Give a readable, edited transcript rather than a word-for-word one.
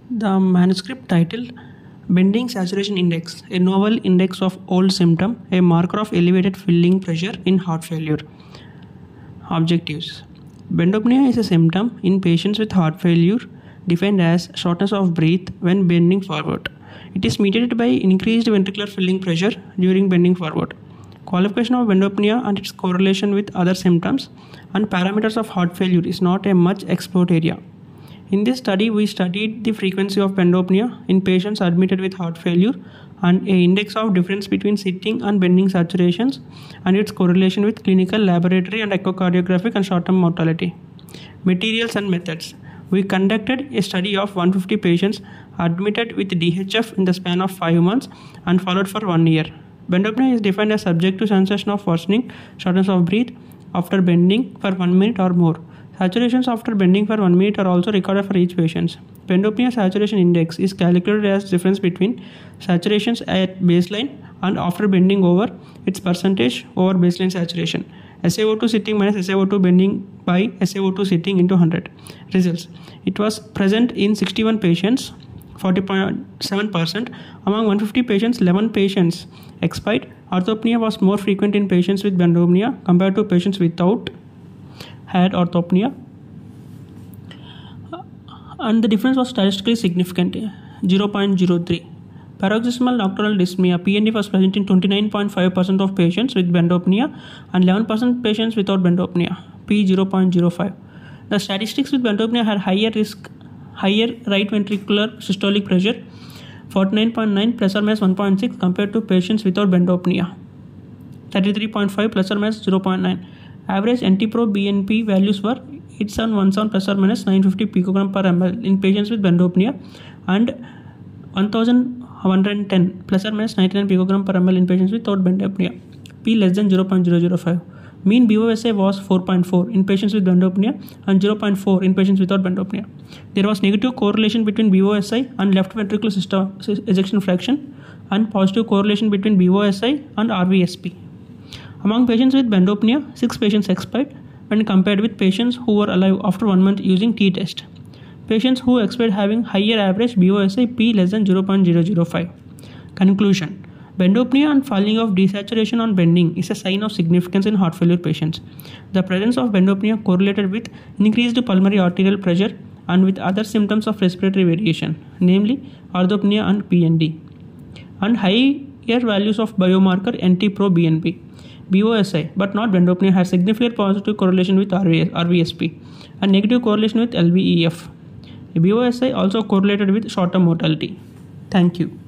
The manuscript titled Bending Saturation Index, a novel index of old symptom, a marker of elevated filling pressure in heart failure. Objectives. Bendopnea is a symptom in patients with heart failure defined as shortness of breath when bending forward. It is mediated by increased ventricular filling pressure during bending forward. Qualification of bendopnea and its correlation with other symptoms and parameters of heart failure is not a much explored area. In this study, we studied the frequency of bendopnea in patients admitted with heart failure and an index of difference between sitting and bending saturations and its correlation with clinical, laboratory and echocardiographic and short-term mortality. Materials and methods. We conducted a study of 150 patients admitted with DHF in the span of 5 months and followed for 1 year. Bendopnea is defined as subject to sensation of worsening shortness of breath after bending for 1 minute or more. Saturations after bending for 1 minute are also recorded for each patient. Bendopnea saturation index is calculated as difference between saturations at baseline and after bending over its percentage over baseline saturation. SaO2 sitting minus SaO2 bending by SaO2 sitting into 100. Results. It was present in 61 patients, 40.7%. Among 150 patients, 11 patients expired. Orthopnea was more frequent in patients with bendopnea compared to patients without had orthopnea, and the difference was statistically significant, 0.03. Paroxysmal nocturnal dyspnea (PND) was present in 29.5% of patients with bendopnea and 11% patients without bendopnea, p 0.05. The statistics with bendopnea had higher right ventricular systolic pressure, 49.9 plus or minus 1.6 compared to patients without bendopnea, 33.5 plus or minus 0.9. Average NT-proBNP values were 8717 plus or minus 950 picogram per ml in patients with bendopnea and 1110 plus or minus 99 picogram per ml in patients without bendopnea, p less than 0.005. Mean BOSA was 4.4 in patients with bendopnea and 0.4 in patients without bendopnea. There was negative correlation between BOSI and left ventricular ejection fraction and positive correlation between BOSI and RVSP. Among patients with bendopnea, 6 patients expired when compared with patients who were alive after 1 month using t-test. Patients who expired having higher average BOSI p less than 0.005. Conclusion. Bendopnea and falling of desaturation on bending is a sign of significance in heart failure patients. The presence of bendopnea correlated with increased pulmonary arterial pressure and with other symptoms of respiratory variation, namely orthopnea and PND, and higher values of biomarker NT-proBNP. BOSI, but not bendopnea, has significant positive correlation with RVSP and negative correlation with LVEF. BOSI also correlated with short-term mortality. Thank you.